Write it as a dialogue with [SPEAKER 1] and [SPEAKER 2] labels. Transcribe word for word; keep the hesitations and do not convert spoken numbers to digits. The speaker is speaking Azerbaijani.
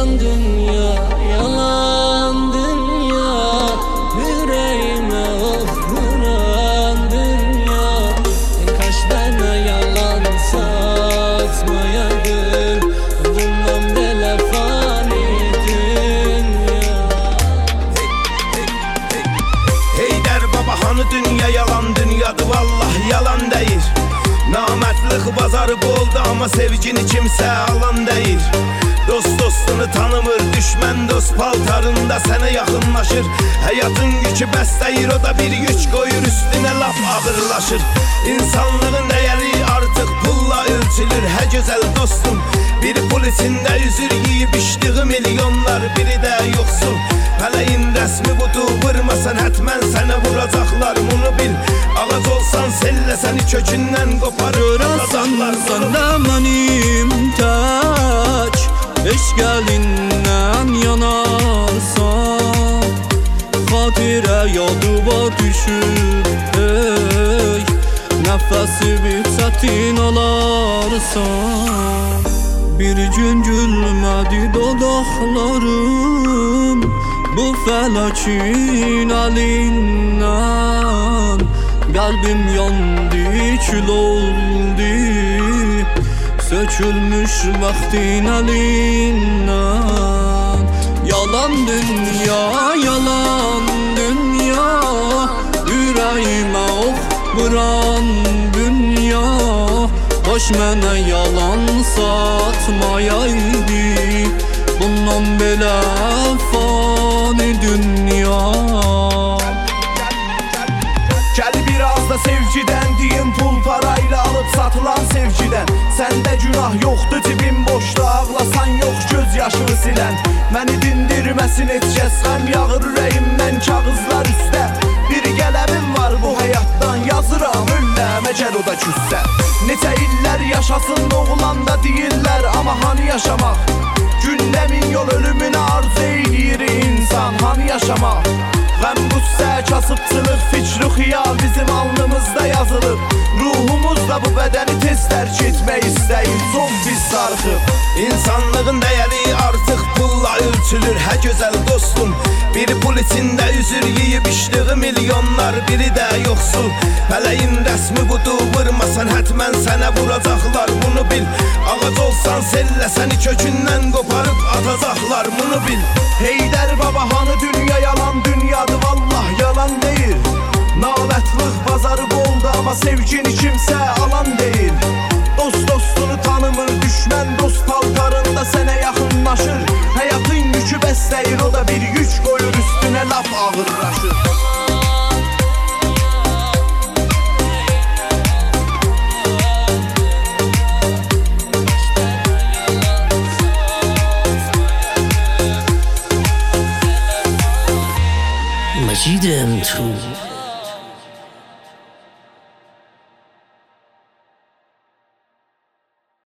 [SPEAKER 1] yalan dünya, yalan dünya, yüreğime of vuran dünya. Kaç tane yalan satmayaydın, bundan böyle fani dünya.
[SPEAKER 2] Heydər baba hanı dünya yalan dünyadır, vallahi yalan değil. Namertlik bazarı boldu ama sevgini kimse alan değil. Dost dostunu tanımır, düşmən dost paltarında sənə yaxınlaşır. Həyatın yükü bəs deyir, o da bir güç koyur üstüne laf ağırlaşır. İnsanlığın değeri artık pulla ölçülür, he güzel dostum. Biri pul içinde üzür yiyip içtiği milyonlar, biri de yoksul. Pələyin resmi budur, vurmasan hətmən sənə vuracaklar, bunu bil. Ağac olsan selle seni kökündən koparır atacaklar.
[SPEAKER 1] Sende mənim tək eşqəlindən yanarsan, xatirə yadıma düşür ey, nəfəsi bir çətin alarsan. Bir gün gülmədi dodaqlarım bu fələkin əlindən. Qəlbim yandı, kül oldu, sökülmüş vaxtin əlindən. Yalan dünya, yalan dünya, ürəyimə ox vuran dünya. Boş mənə yalan satmayaydı, bundan belə fani dünya.
[SPEAKER 2] Gel biraz da sevgiden diyeyim, pul parayla alıp satılan sevgiden. Sende günah yoktu, cibin boştu, ağlasan yok gözyaşını silen. Məni dindirməsin heç kəs, qəm yağır ürəyimdən kağızlar üstə. Bir qələmim var bu həyatdan, yazıram ölləmə gəl o da küssə. Neçə illər yaşasın oğlanda deyirlər, amma hani yaşamaq? Gündəmin yol ölümünə arzu edir insan, hani yaşamaq? Qəm qüssə, kasıbçılıq, fikri xiyal bizim alnımızda yazılıb. Ruhumuzla bu bədəni tez tərk etmək istəyir, son biz sarxıb. İnsanlığın dəyəri artıq pulla ölçülür, hə gözəl dostum. Biri pul içində üzür yiyib içdiği milyonlar, biri də yoxsul. Pələyin rəsmi budur, vurmasan hətmən sənə vuracaqlar, bunu bil. Ağac olsan selle səni kökündən qoparıb atacaqlar, bunu bil. Heydər baba hanı dünya yalan dünyadır, vallah yalan değil. Namətlıq bazarı boldu ama sevgini kimse alan değil. Dost dostunu tanımır, düşmən dost paltarında sənə yaxınlaşır. Həyatın yükü bəsləyir, o da bir yük koyur üstüne laf ağırlaşır.
[SPEAKER 1] Majid M two